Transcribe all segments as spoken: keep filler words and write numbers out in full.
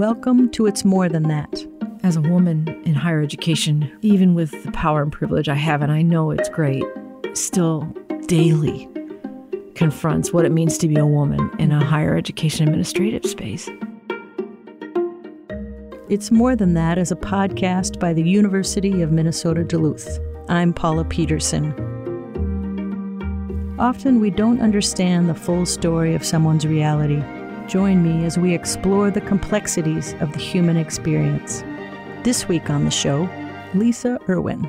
Welcome to It's More Than That. As a woman in higher education, even with the power and privilege I have, and I know it's great, still daily confronts what it means to be a woman in a higher education administrative space. It's More Than That is a podcast by the University of Minnesota Duluth. I'm Paula Peterson. Often we don't understand the full story of someone's reality. Join me as we explore the complexities of the human experience. This week on the show, Lisa Irwin.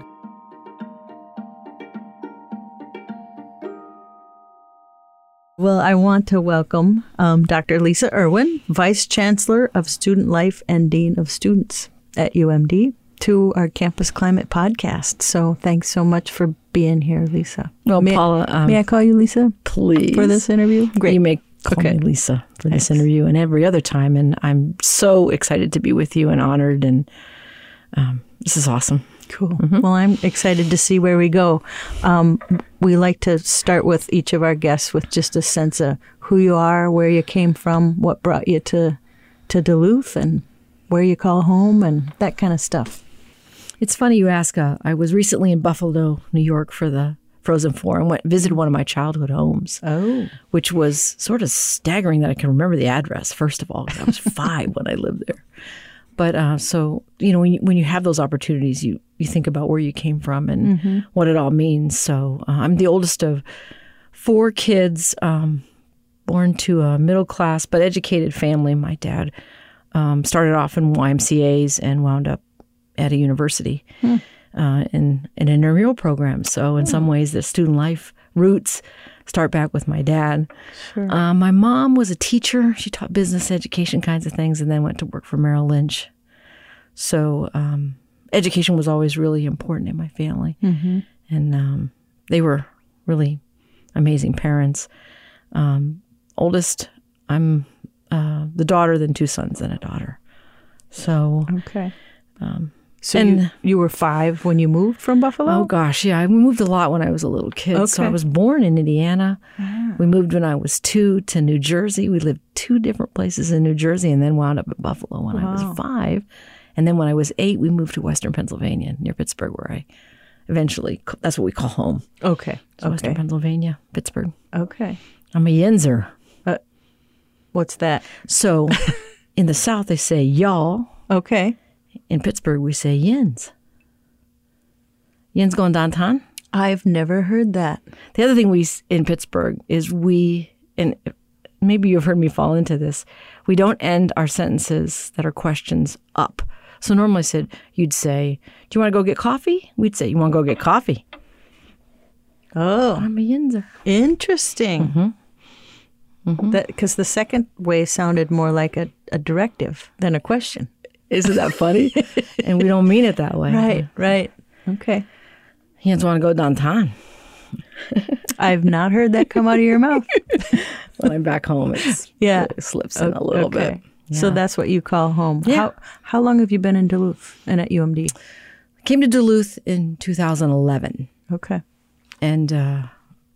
Well, I want to welcome um, Doctor Lisa Irwin, Vice Chancellor of Student Life and Dean of Students at U M D, to our Campus Climate podcast. So thanks so much for being here, Lisa. Well, may, Paula, um, may I call you Lisa? Please. For this interview? Great. You may call okay. me Lisa for this Thanks. interview and every other time. And I'm so excited to be with you and honored. And um, this is awesome. Cool. Mm-hmm. Well, I'm excited to see where we go. Um, we like to start with each of our guests with just a sense of who you are, where you came from, what brought you to, to Duluth, and where you call home, and that kind of stuff. It's funny you ask. Uh, I was recently in Buffalo, New York for the Frozen Four and went visited one of my childhood homes. Oh. Which was sort of staggering that I can remember the address, first of all, because I was five when I lived there. But uh, so, you know, when you, when you have those opportunities, you, you think about where you came from and mm-hmm. what it all means. So uh, I'm the oldest of four kids, um, born to a middle-class but educated family. My dad um, started off in Y M C As and wound up at a university. Hmm. Uh, in, in an intramural program. So in oh. some ways, the student life roots start back with my dad. Sure. Uh, my mom was a teacher. She taught business education kinds of things and then went to work for Merrill Lynch. So um, education was always really important in my family. Mm-hmm. And um, they were really amazing parents. Um, oldest, I'm uh, the daughter, then two sons and a daughter. So... Okay. Um, So and you, you were five when you moved from Buffalo? Oh, gosh, yeah. We moved a lot when I was a little kid. Okay. So I was born in Indiana. Ah. We moved when I was two to New Jersey. We lived two different places in New Jersey and then wound up in Buffalo when Wow. I was five. And then when I was eight, we moved to Western Pennsylvania near Pittsburgh, where I eventually, that's what we call home. Okay. So okay. Western Pennsylvania, Pittsburgh. Okay. I'm a Yinzer. Uh, what's that? So in the South, they say y'all. Okay. In Pittsburgh, we say yins. Yins going downtown? I've never heard that. The other thing we in Pittsburgh is we, and maybe you've heard me fall into this, we don't end our sentences that are questions up. So normally I said, you'd say, do you want to go get coffee? We'd say, you want to go get coffee? Oh. I'm a yinzer. Interesting. Mm-hmm. Mm-hmm. That because the second way sounded more like a, a directive than a question. Isn't that funny? And we don't mean it that way. Right, right. Okay. Yins want to go downtown. I've not heard that come out of your mouth. When I'm back home, it's, yeah. it slips in a little okay. bit. Yeah. So that's what you call home. Yeah. How, how long have you been in Duluth and at U M D? I came to Duluth in two thousand eleven. Okay. And uh,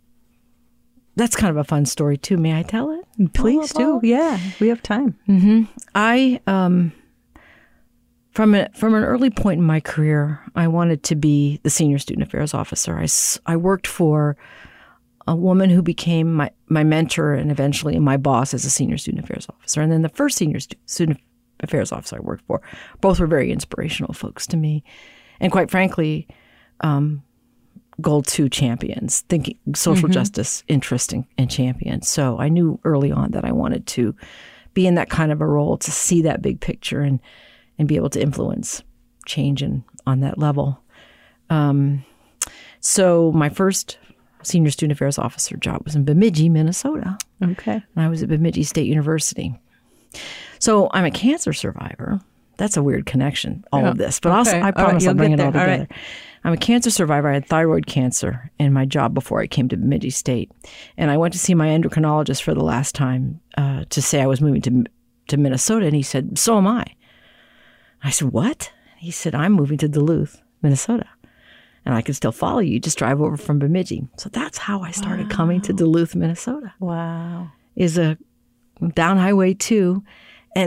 that's kind of a fun story, too. May I tell it? Please do. Yeah, we have time. Mm-hmm. I, um, from, a, from an early point in my career, I wanted to be the senior student affairs officer. I, I worked for a woman who became my, my mentor and eventually my boss as a senior student affairs officer. And then the first senior stu- student affairs officer I worked for, both were very inspirational folks to me. And quite frankly, um, Goal two champions, thinking social mm-hmm. justice, interest, and, and champions. So I knew early on that I wanted to be in that kind of a role, to see that big picture and and be able to influence change in, on that level. Um, so my first senior student affairs officer job was in Bemidji, Minnesota. Okay. And I was at Bemidji State University. So I'm a cancer survivor. That's a weird connection, all yeah. of this. But okay. I'll, I promise right, I'll bring it all all together. Right. I'm a cancer survivor. I had thyroid cancer in my job before I came to Bemidji State. And I went to see my endocrinologist for the last time uh, to say I was moving to to Minnesota. And he said, so am I. I said, what? He said, I'm moving to Duluth, Minnesota. And I can still follow you. Just drive over from Bemidji. So that's how I started wow. coming to Duluth, Minnesota. Wow. Is a down Highway two. And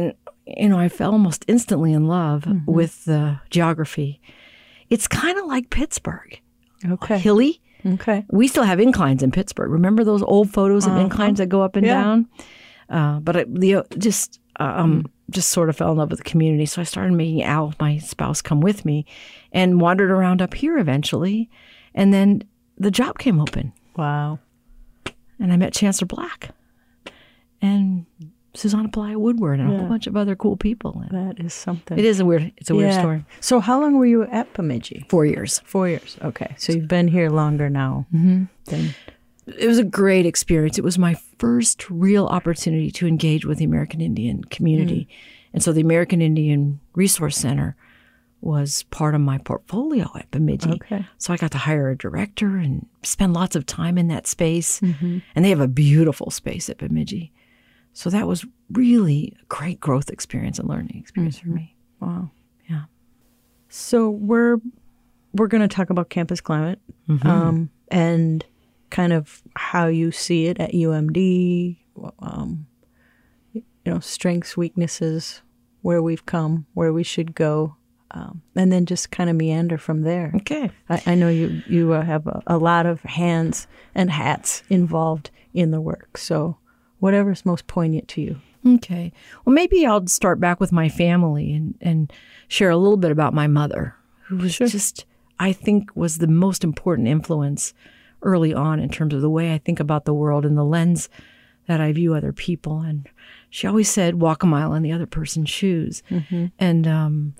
you know, I fell almost instantly in love Mm-hmm. with the geography. It's kind of like Pittsburgh. Okay. Hilly. Okay. We still have inclines in Pittsburgh. Remember those old photos of Uh-huh. inclines that go up and Yeah. down? Uh, but I, the, just um, just sort of fell in love with the community. So I started making Al, my spouse, come with me and wandered around up here eventually. And then the job came open. Wow. And I met Chancellor Black and Susanna Pelaya Woodward and a Yeah. whole bunch of other cool people. And That is something. it is a weird, it's a weird Yeah. story. So how long were you at Bemidji? Four years. Four years. Okay. So you've been here longer now. Mm-hmm. Than, It was a great experience. It was my first real opportunity to engage with the American Indian community. Mm. And so the American Indian Resource Center was part of my portfolio at Bemidji. Okay. So I got to hire a director and spend lots of time in that space. Mm-hmm. And they have a beautiful space at Bemidji. So that was really a great growth experience and learning experience Mm-hmm. for me. Wow. Yeah. So we're we're going to talk about campus climate Mm-hmm. um, and kind of how you see it at U M D. Um, you know, strengths, weaknesses, where we've come, where we should go, um, and then just kind of meander from there. Okay. I, I know you you uh, have a, a lot of hands and hats involved in the work. So whatever's most poignant to you. Okay. Well, maybe I'll start back with my family and, and share a little bit about my mother, who was Sure. just, I think, was the most important influence early on in terms of the way I think about the world and the lens that I view other people. And she always said, walk a mile in the other person's shoes. Mm-hmm. And um,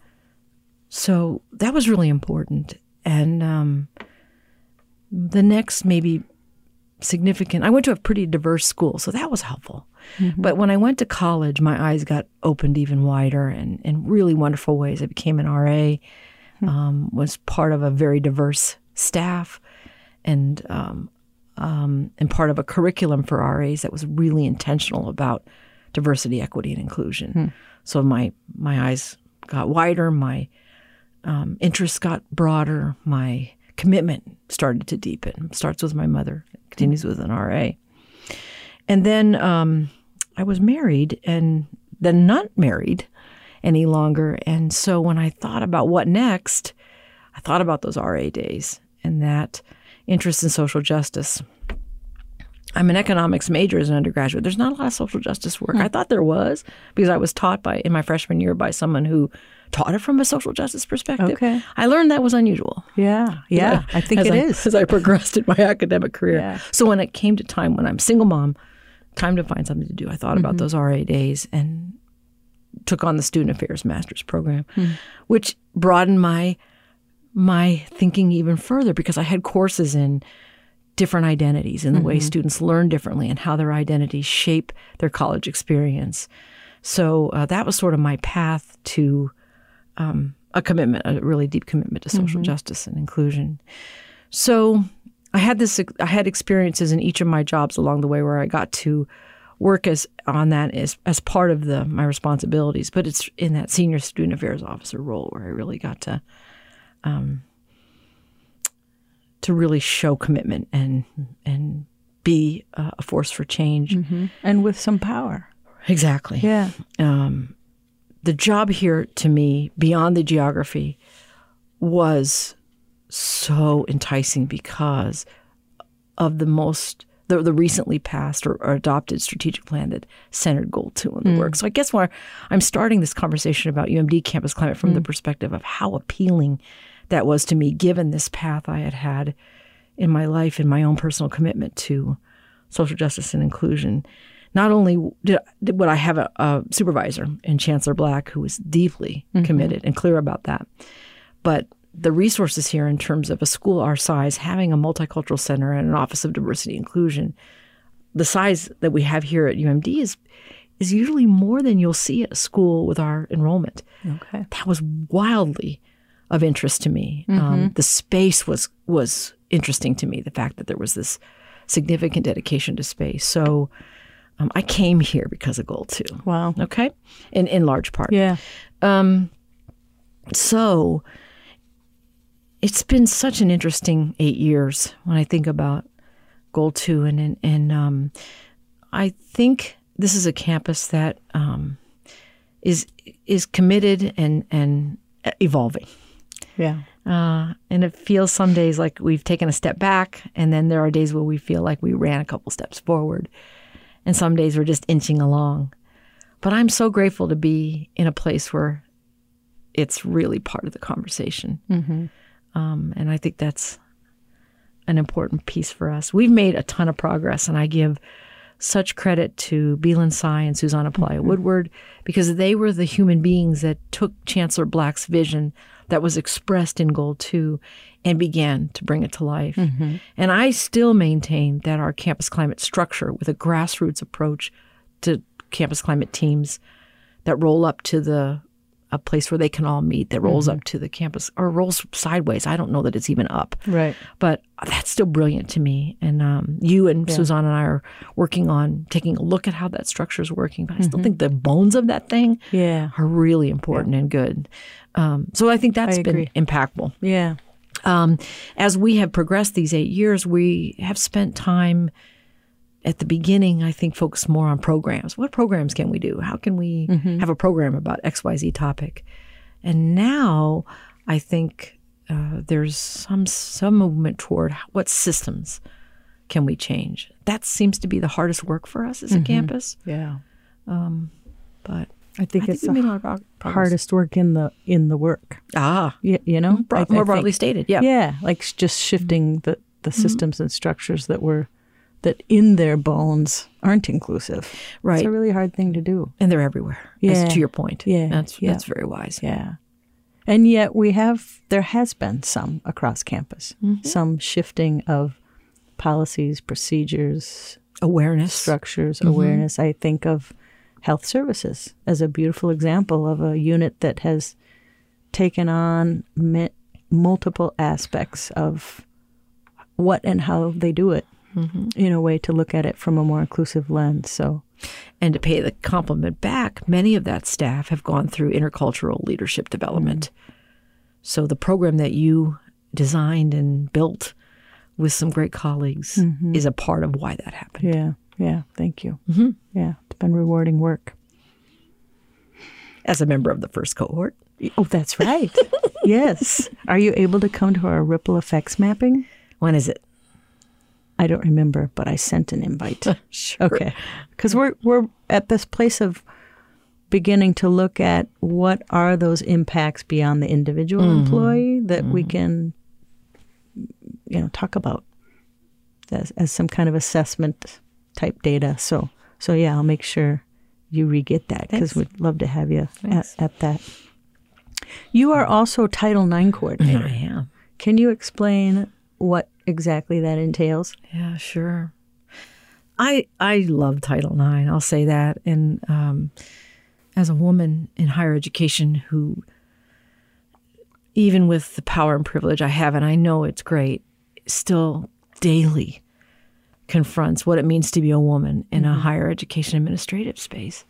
so that was really important. And um, the next maybe significant, I went to a pretty diverse school, so that was helpful. Mm-hmm. But when I went to college, my eyes got opened even wider and in really wonderful ways. I became an R A, um, was part of a very diverse staff, and um, um, and part of a curriculum for R As that was really intentional about diversity, equity, and inclusion. Hmm. So my my eyes got wider, my um, interests got broader, my commitment started to deepen. Starts with my mother, continues with an R A. And then um, I was married and then not married any longer. And so when I thought about what next, I thought about those R A days and that interest in social justice. I'm an economics major as an undergraduate. There's not a lot of social justice work. I thought there was because I was taught by in my freshman year by someone who taught it from a social justice perspective. Okay. I learned that was unusual. Yeah. Yeah. I think as it I, is. As I progressed in my academic career. Yeah. So when it came to time when I'm a single mom, time to find something to do, I thought about those R A days and took on the Student Affairs Master's program, Hmm. which broadened my my thinking even further because I had courses in different identities and the way students learn differently and how their identities shape their college experience. So uh, that was sort of my path to um, a commitment, a really deep commitment to social justice and inclusion. So I had this, I had experiences in each of my jobs along the way where I got to work as on that as as part of the my responsibilities, but it's in that senior student affairs officer role where I really got to um, to really show commitment and and be uh, a force for change. Mm-hmm. And with some power. Exactly. Yeah. Um, the job here to me, beyond the geography, was so enticing because of the most the, the recently passed or, or adopted strategic plan that centered Goal Two in the Mm. work. So I guess where I'm starting this conversation about U M D campus climate from the perspective of how appealing that was to me, given this path I had had in my life and my own personal commitment to social justice and inclusion. Not only did, did would I have a, a supervisor in Chancellor Black who was deeply committed and clear about that, but the resources here in terms of a school our size, having a multicultural center and an Office of Diversity and Inclusion, the size that we have here at U M D is is usually more than you'll see at a school with our enrollment. Okay. That was wildly of interest to me. Um, the space was was interesting to me, the fact that there was this significant dedication to space. So um, I came here because of Goal Two. Wow. Okay? In, in large part. Yeah. Um, so it's been such an interesting eight years when I think about Goal Two, and and, and um, I think this is a campus that um, is is committed and and evolving. Yeah. Uh, and it feels some days like we've taken a step back, and then there are days where we feel like we ran a couple steps forward. And some days we're just inching along. But I'm so grateful to be in a place where it's really part of the conversation. Mm-hmm. Um, and I think that's an important piece for us. We've made a ton of progress, and I give such credit to Beelan Tsai and Susanna Pelayo Mm-hmm. Woodward, because they were the human beings that took Chancellor Black's vision that was expressed in Goal two and began to bring it to life. Mm-hmm. And I still maintain that our campus climate structure, with a grassroots approach to campus climate teams that roll up to the a place where they can all meet, that rolls Mm-hmm. up to the campus, or rolls sideways. I don't know that it's even up. Right. But that's still brilliant to me. And um, you and Yeah. Susanna and I are working on taking a look at how that structure is working. But I still think the bones of that thing Yeah. are really important and good. Um, so I think that's I been agree. impactful. Yeah. Um, as we have progressed these eight years, we have spent time at the beginning, I think, focused more on programs. What programs can we do? How can we have a program about X Y Z topic? And now I think uh, there's some some movement toward what systems can we change. That seems to be the hardest work for us as a campus. Yeah. But I think I it's think we the made a lot of prog- progress. hardest work in the in the work. Ah, You, you know, broad, I- I more broadly think- stated, yeah. Yeah, like s- just shifting the the systems and structures that were that in their bones aren't inclusive. Right. It's a really hard thing to do. And they're everywhere. Yeah. As to your point. Yeah, That's yeah. that's very wise. Yeah. And yet we have, there has been some across campus, some shifting of policies, procedures, Awareness. structures, awareness. I think of health services as a beautiful example of a unit that has taken on mi- multiple aspects of what and how they do it in a way to look at it from a more inclusive lens. So, And to pay the compliment back, many of that staff have gone through intercultural leadership development. So the program that you designed and built with some great colleagues is a part of why that happened. yeah, yeah, thank you. Mm-hmm. Yeah, it's been rewarding work. As a member of the first cohort. Oh, that's right. Yes. Are you able to come to our ripple effects mapping? When is it? I don't remember, but I sent an invite. Sure. Okay. Because we're we're at this place of beginning to look at what are those impacts beyond the individual Mm-hmm. employee that we can, you know, talk about as, as some kind of assessment type data. So so yeah, I'll make sure you re-get that because Thanks. we'd love to have you at, Thanks. at that. You are also Title nine coordinator. I am. Can you explain what exactly that entails? Yeah, sure. I I love Title nine. I'll say that. And um, as a woman in higher education who, even with the power and privilege I have, and I know it's great, still daily confronts what it means to be a woman in a higher education administrative space.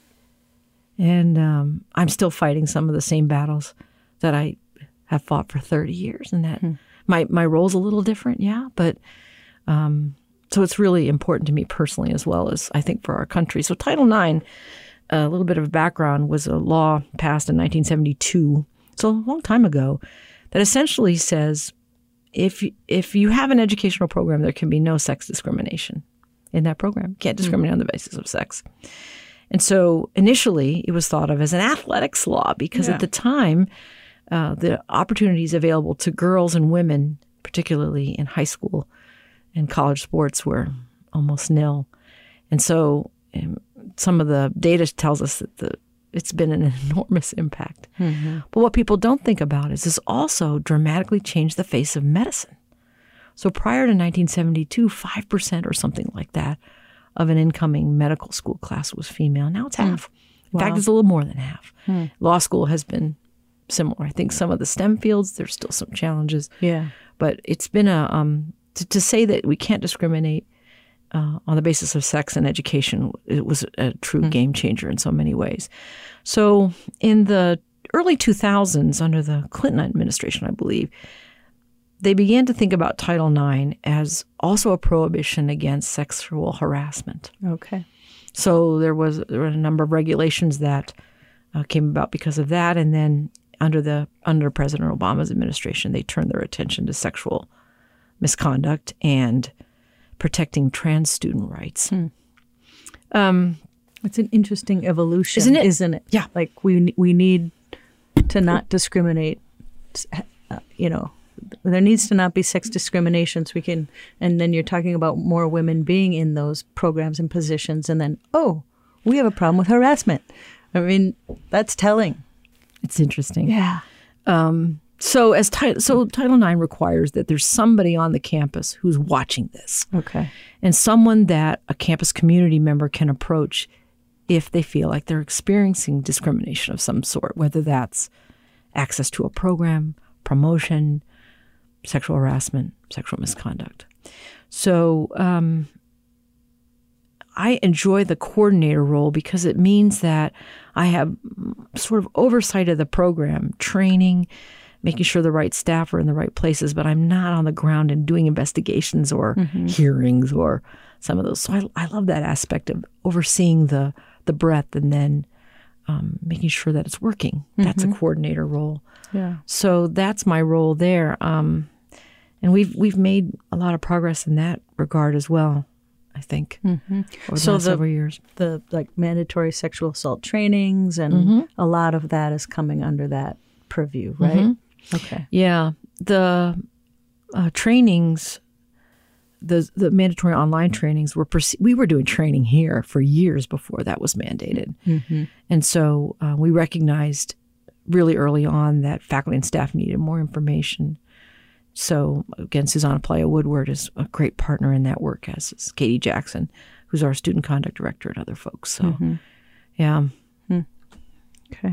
And um, I'm still fighting some of the same battles that I have fought for thirty years. And that my, my role's a little different, yeah, but um, so it's really important to me personally as well as I think for our country. So Title nine, a little bit of background, was a law passed in nineteen seventy-two, so a long time ago, that essentially says if if you have an educational program, there can be no sex discrimination in that program. You can't discriminate on the basis of sex. And so initially it was thought of as an athletics law because Yeah. at the time, uh, the opportunities available to girls and women, particularly in high school and college sports, were almost nil. And so um, some of the data tells us that the it's been an enormous impact. But what people don't think about is this also dramatically changed the face of medicine. So prior to nineteen seventy-two, five percent or something like that of an incoming medical school class was female. Now it's half. In fact, Wow. it's a little more than half. Law school has been similar. I think some of the STEM fields, there's still some challenges. Yeah. But it's been a, um, to, to say that we can't discriminate uh, on the basis of sex and education, it was a true game changer in so many ways. So in the early two thousands, under the Clinton administration, I believe, they began to think about Title nine as also a prohibition against sexual harassment. Okay. So there was there were a number of regulations that uh, came about because of that. And then under the under President Obama's administration, they turned their attention to sexual misconduct and protecting trans student rights. Hmm. Um, it's an interesting evolution, isn't it? Isn't it? Yeah. Like we we need to not discriminate. Uh, you know, there needs to not be sex discrimination. So we can, and then you're talking about more women being in those programs and positions, and then oh, we have a problem with harassment. I mean, that's telling. It's interesting. Yeah. Um, so as ti- so Title nine requires that there's somebody on the campus who's watching this. Okay. And someone that a campus community member can approach if they feel like they're experiencing discrimination of some sort, whether that's access to a program, promotion, sexual harassment, sexual misconduct. So um, I enjoy the coordinator role because it means that I have sort of oversight of the program, training, making sure the right staff are in the right places, but I'm not on the ground and doing investigations or mm-hmm. hearings or some of those. So I, I love that aspect of overseeing the the breadth and then um, making sure that it's working. Mm-hmm. That's a coordinator role. Yeah. So that's my role there. Um, and we've we've made a lot of progress in that regard as well, I think, mm-hmm. over the so last the, several years. The like mandatory sexual assault trainings and mm-hmm. a lot of that is coming under that purview, right? Mm-hmm. Okay. Yeah. The uh, trainings, the the mandatory online trainings were, perce- we were doing training here for years before that was mandated. Mm-hmm. And so uh, we recognized really early on that faculty and staff needed more information. So again, Susanna Playa Woodward is a great partner in that work, as is Katie Jackson, who's our student conduct director, and other folks. So, mm-hmm. yeah. Hmm. Okay.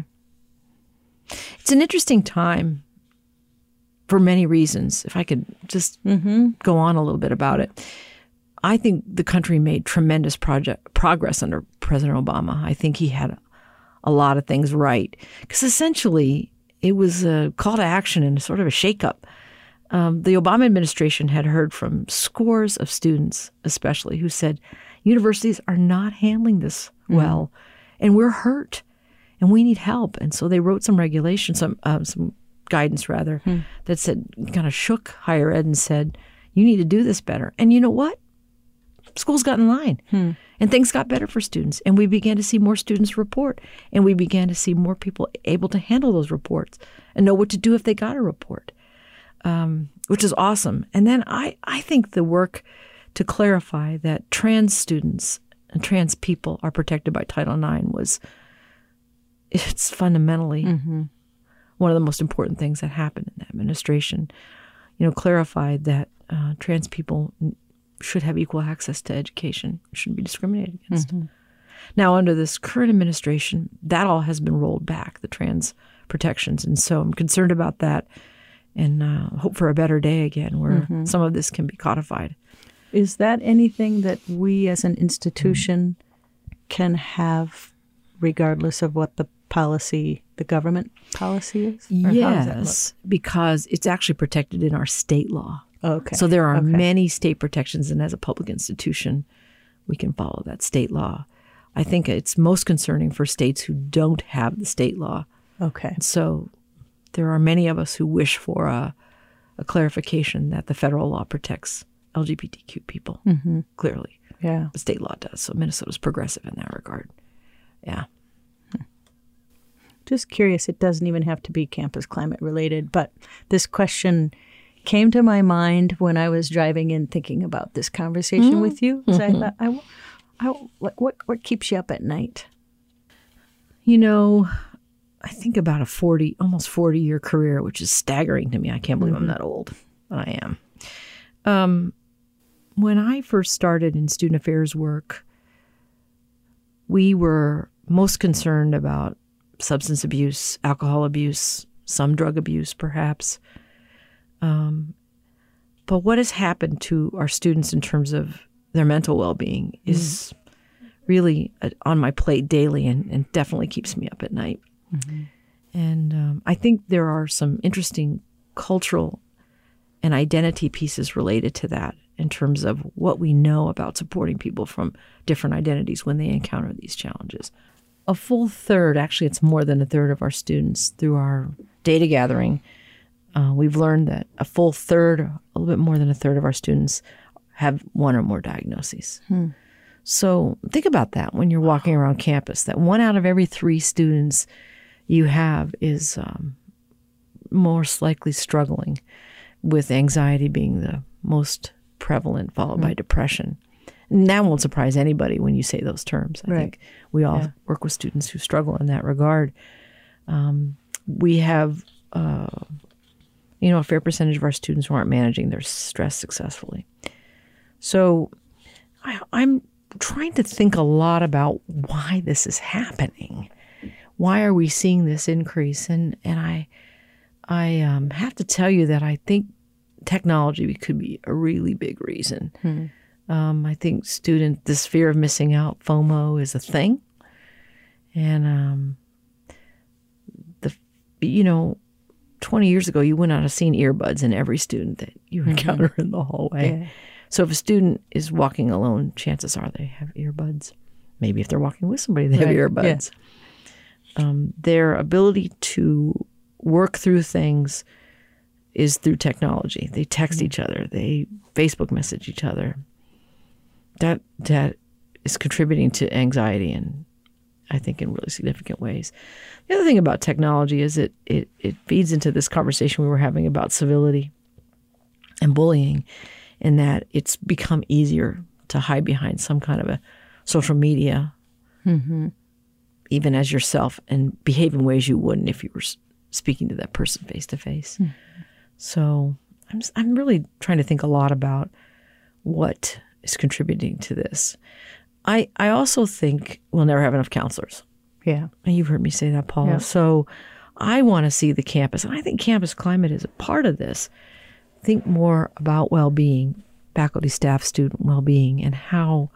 It's an interesting time for many reasons. If I could just mm-hmm. go on a little bit about it. I think the country made tremendous project progress under President Obama. I think he had a, a lot of things right. Because essentially, it was a call to action and sort of a shakeup. Um, the Obama administration had heard from scores of students, especially, who said, universities are not handling this well, mm-hmm. and we're hurt, and we need help. And so they wrote some regulations, some uh, some guidance, rather, hmm. that said, kind of shook higher ed and said, you need to do this better. And you know what? Schools got in line, hmm. and things got better for students. And we began to see more students report, and we began to see more people able to handle those reports and know what to do if they got a report. Um, which is awesome. And then I, I think the work to clarify that trans students and trans people are protected by Title nine was, it's fundamentally mm-hmm. one of the most important things that happened in that administration. You know, clarified that uh, trans people should have equal access to education, shouldn't be discriminated against. Mm-hmm. Now, under this current administration, that all has been rolled back, the trans protections. And so I'm concerned about that. And uh, hope for a better day again where mm-hmm. some of this can be codified. Is that anything that we as an institution mm-hmm. can have regardless of what the policy, the government policy is? Or yes, because it's actually protected in our state law. Okay. So there are okay. many state protections, and as a public institution, we can follow that state law. I think it's most concerning for states who don't have the state law. Okay. And so there are many of us who wish for a, a clarification that the federal law protects L G B T Q people, mm-hmm. clearly. Yeah. The state law does. So Minnesota's progressive in that regard. Yeah. Just curious, it doesn't even have to be campus climate related, but this question came to my mind when I was driving in thinking about this conversation mm-hmm. with you. So mm-hmm. I thought, I, I, what, what, what keeps you up at night? You know, I think about a forty, almost forty-year career, which is staggering to me. I can't believe mm-hmm. I'm that old, but I am. Um, when I first started in student affairs work, we were most concerned about substance abuse, alcohol abuse, some drug abuse, perhaps. Um, but what has happened to our students in terms of their mental well-being mm-hmm. is really on my plate daily and, and definitely keeps me up at night. Mm-hmm. And um, I think there are some interesting cultural and identity pieces related to that in terms of what we know about supporting people from different identities when they encounter these challenges. a full third, actually it's more than a third of our students through our data gathering, uh, we've learned that a full third, a little bit more than a third of our students have one or more diagnoses. Hmm. So think about that when you're walking around campus, that one out of every three students you have is um, most likely struggling with anxiety being the most prevalent, followed mm-hmm. by depression. And that won't surprise anybody when you say those terms. I right. think we all yeah. work with students who struggle in that regard. Um, we have, uh, you know, a fair percentage of our students who aren't managing their stress successfully. So I, I'm trying to think a lot about why this is happening. Why are we seeing this increase? And and I I um, have to tell you that I think technology could be a really big reason. Hmm. Um, I think student, this fear of missing out, FOMO, is a thing. And, um, the you know, twenty years ago, you would not have seen earbuds in every student that you encounter mm-hmm. in the hallway. Yeah. So if a student is walking alone, chances are they have earbuds. Maybe if they're walking with somebody, they right. have earbuds. Yeah. Um, their ability to work through things is through technology. They text mm-hmm. each other. They Facebook message each other. That that is contributing to anxiety, and I think in really significant ways. The other thing about technology is it it it feeds into this conversation we were having about civility and bullying, in that it's become easier to hide behind some kind of a social media, mm-hmm. even as yourself, and behave in ways you wouldn't if you were speaking to that person face to face. So I'm I'm really trying to think a lot about what is contributing to this. I I also think we'll never have enough counselors. Yeah. And you've heard me say that, Paula. Yeah. So I want to see the campus, and I think campus climate is a part of this. Think more about well-being, faculty, staff, student well-being, and how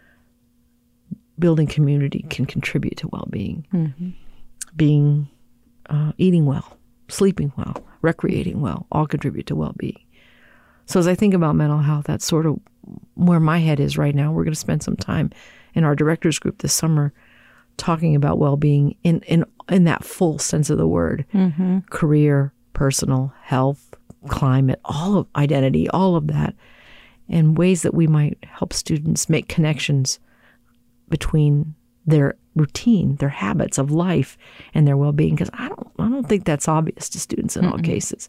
building community can contribute to well-being. Mm-hmm. Being, uh, eating well, sleeping well, recreating well, all contribute to well-being. So as I think about mental health, that's sort of where my head is right now. We're going to spend some time in our directors group this summer talking about well-being in, in, in that full sense of the word. Mm-hmm. Career, personal, health, climate, all of identity, all of that, and ways that we might help students make connections between their routine, their habits of life, and their well-being. Because I don't, I don't think that's obvious to students in Mm-mm. all cases.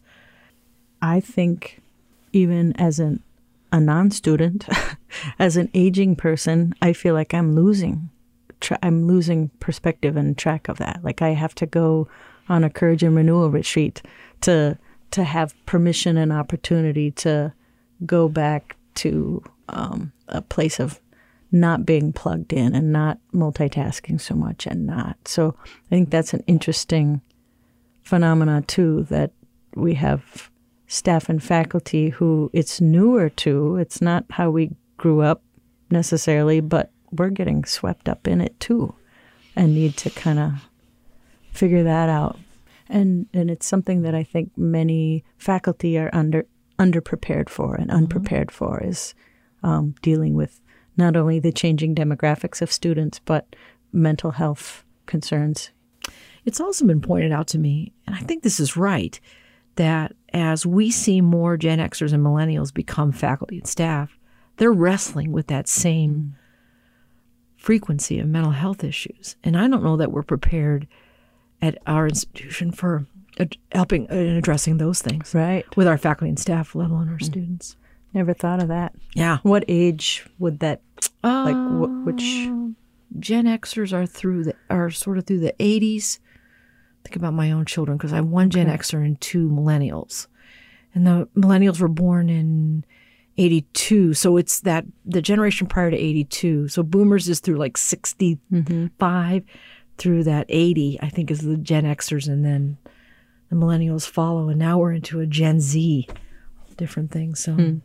I think even as an a non-student, as an aging person, I feel like I'm losing, tra- I'm losing perspective and track of that. Like I have to go on a courage and renewal retreat to to have permission and opportunity to go back to um, a place of not being plugged in and not multitasking so much and not. So I think that's an interesting phenomena too, that we have staff and faculty who it's newer to. It's not how we grew up necessarily, but we're getting swept up in it too and need to kind of figure that out. And and it's something that I think many faculty are under underprepared for and unprepared mm-hmm. for, is um, dealing with not only the changing demographics of students, but mental health concerns. It's also been pointed out to me, and I think this is right, that as we see more Gen Xers and millennials become faculty and staff, they're wrestling with that same mm. frequency of mental health issues. And I don't know that we're prepared at our institution for ad- helping and addressing those things. Right. With our faculty and staff, let alone our mm. students. Never thought of that. Yeah. What age would that, uh, like, wh- which? Gen Xers are through the, are sort of through the eighties. Think about my own children, because I have one Gen okay. Xer and two millennials. And the millennials were born in eighty-two. So it's that the generation prior to eighty-two. So boomers is through like sixty-five mm-hmm. through that eighty, I think, is the Gen Xers. And then the millennials follow. And now we're into a Gen Z, different things. So, hmm.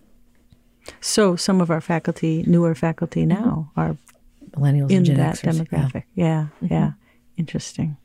so some of our faculty, newer faculty now, mm-hmm. are millennials in and Gen that Xers. demographic. Yeah, yeah. Mm-hmm. yeah. Interesting.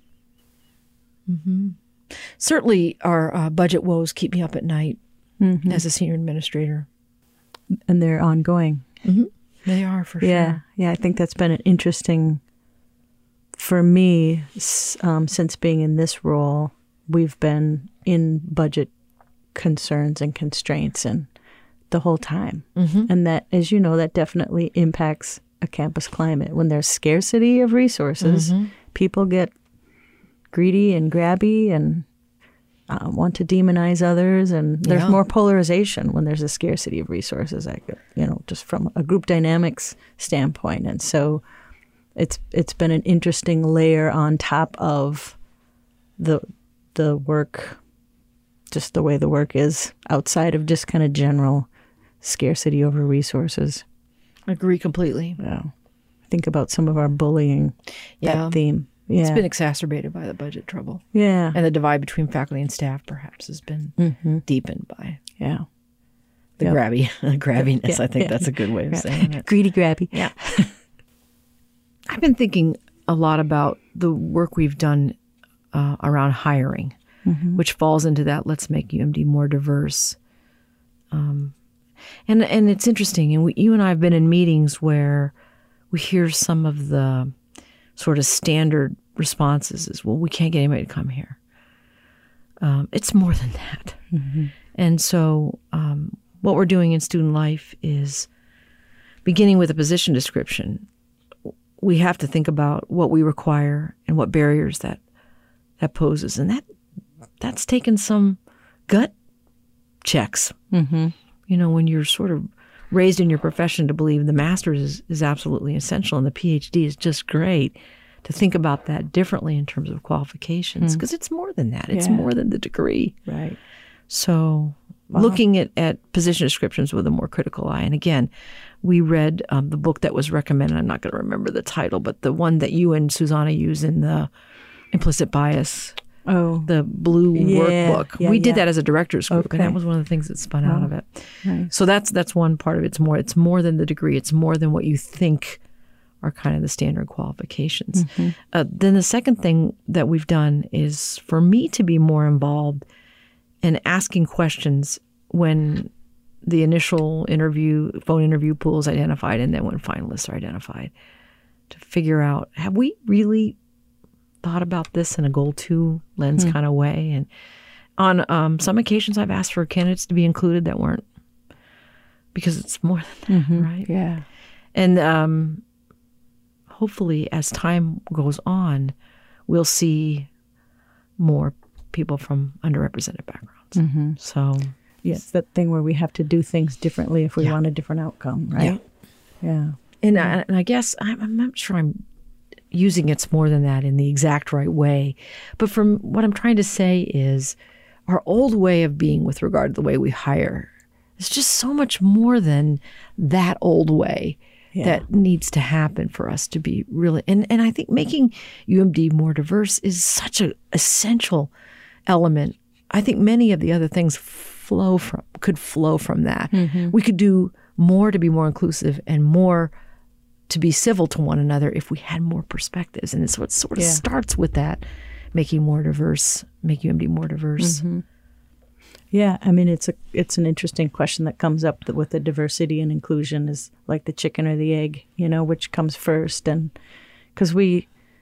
Mm-hmm. Certainly, our uh, budget woes keep me up at night mm-hmm. as a senior administrator. And they're ongoing. Mm-hmm. They are, for yeah, sure. Yeah, I think that's been an interesting for me, s- um, since being in this role, we've been in budget concerns and constraints and the whole time. Mm-hmm. And that, as you know, that definitely impacts a campus climate. When there's scarcity of resources, mm-hmm. people get greedy and grabby and uh, want to demonize others. And there's Yeah. more polarization when there's a scarcity of resources, I, you know, just from a group dynamics standpoint. And so it's it's been an interesting layer on top of the the work, just the way the work is outside of just kind of general scarcity over resources. Agree completely. Yeah. Think about some of our bullying, Yeah. that theme. Yeah. It's been exacerbated by the budget trouble. yeah. And the divide between faculty and staff perhaps has been Mm-hmm. deepened by Yeah. the Yep. grabby, the grabbiness. Yeah, I think yeah. that's a good way of saying it. Greedy grabby. Yeah. I've been thinking a lot about the work we've done uh, around hiring, mm-hmm. which falls into that let's make U M D more diverse. Um, and and it's interesting. And we, you and I have been in meetings where we hear some of the sort of standard responses is, well, we can't get anybody to come here. Um, it's more than that. Mm-hmm. And so um, what we're doing in student life is beginning with a position description. We have to think about what we require and what barriers that that poses. And that that's taken some gut checks. Mm-hmm. You know, when you're sort of raised in your profession to believe the master's is, is absolutely essential and the PhD is just great, to think about that differently in terms of qualifications, because mm. it's more than that. It's yeah. more than the degree. Right. So wow. looking at, at position descriptions with a more critical eye. And again, we read um, the book that was recommended. I'm not going to remember the title, but the one that you and Susanna use in the implicit bias, oh, the blue yeah, workbook. yeah, we did yeah. that as a director's group, okay. and that was one of the things that spun oh, out of it. Nice. So that's that's one part of it. It's more, it's more than the degree. It's more than what you think are kind of the standard qualifications. Mm-hmm. Uh, then the second thing that we've done is for me to be more involved in asking questions when the initial interview, phone interview pool is identified, and then when finalists are identified, to figure out, have we really thought about this in a goal two lens mm. kind of way? And on um, some occasions, I've asked for candidates to be included that weren't, because it's more than that, mm-hmm. right? Yeah. And um, hopefully, as time goes on, we'll see more people from underrepresented backgrounds. Mm-hmm. So, yes, that thing where we have to do things differently if we yeah. want a different outcome, right? Yeah. Yeah. And, I, and I guess I'm, I'm not sure I'm using it's more than that in the exact right way. But from what I'm trying to say is our old way of being with regard to the way we hire is just so much more than that old way yeah. that needs to happen for us to be really. And, and I think making U M D more diverse is such an essential element. I think many of the other things flow from could flow from that. Mm-hmm. We could do more to be more inclusive and more to be civil to one another if we had more perspectives. And it's what sort of yeah. starts with that, making more diverse, make U M D more diverse. Mm-hmm. Yeah, I mean, it's a it's an interesting question that comes up that with the diversity and inclusion is like the chicken or the egg, you know, which comes first. And because we,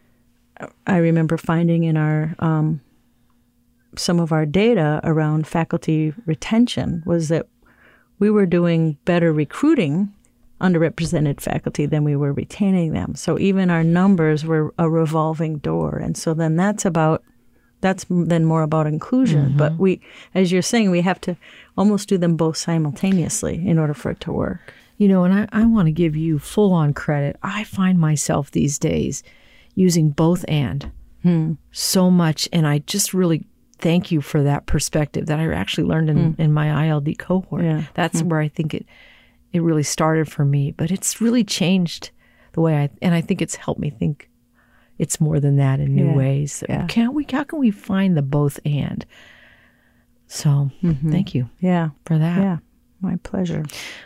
I remember finding in our, um, some of our data around faculty retention was that we were doing better recruiting underrepresented faculty than we were retaining them. So even our numbers were a revolving door. And so then that's about, that's then more about inclusion. Mm-hmm. But we, as you're saying, we have to almost do them both simultaneously in order for it to work. You know, and I, I want to give you full on credit. I find myself these days using both and hmm. so much. And I just really thank you for that perspective that I actually learned in, hmm. in my I L D cohort. Yeah. That's hmm. where I think it it really started for me. But it's really changed the way I, and I think it's helped me think it's more than that in new yeah. ways. Yeah. Can we, how can we find the both and? So mm-hmm. thank you yeah. for that. Yeah, my pleasure.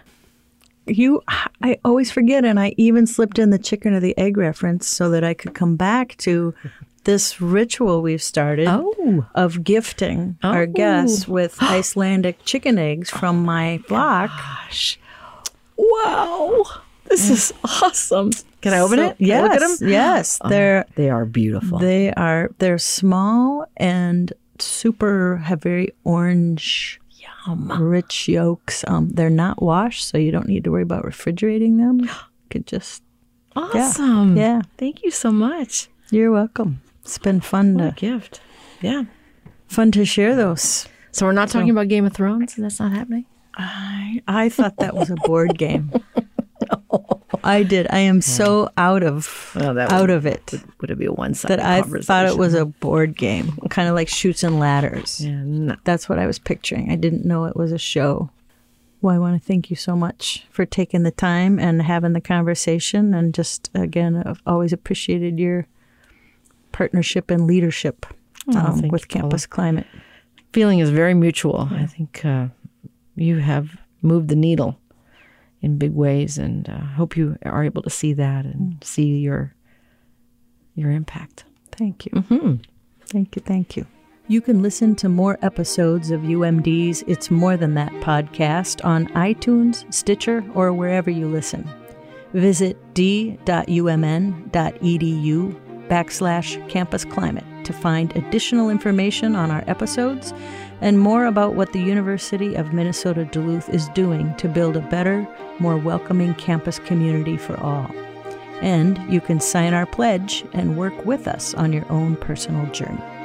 You, I always forget, and I even slipped in the chicken or the egg reference so that I could come back to this ritual we've started oh. of gifting oh. our guests with Icelandic chicken eggs from oh my block. Gosh. Wow. This is awesome. Can I open So- it? Can I Yes, look at them? yes. Oh, They're they are beautiful. they are they're small and super have very orange, Yum. rich yolks. Um, they're not washed, so you don't need to worry about refrigerating them. You could just Awesome. yeah. Thank you so much. You're welcome. It's been fun What a to gift. Yeah. fun to share those. So we're not talking about Game of Thrones? That's not happening? I I thought that was a board game. I did. I am so out of Well, that out would- of it Would it be a one-sided that I conversation? thought it was a board game, kind of like Chutes and Ladders. Yeah, no. That's what I was picturing. I didn't know it was a show. Well, I want to thank you so much for taking the time and having the conversation. And just, again, I've always appreciated your partnership and leadership um, thank with you, Campus Climate. Feeling is very mutual. I think uh, you have moved the needle in big ways, and I uh, hope you are able to see that and mm. see your your impact. Thank you. Mm-hmm. Thank you. Thank you. You can listen to more episodes of U M D's It's More Than That podcast on iTunes, Stitcher, or wherever you listen. Visit d.umn.edu backslash campus climate to find additional information on our episodes and more about what the University of Minnesota Duluth is doing to build a better, more welcoming campus community for all. And you can sign our pledge and work with us on your own personal journey.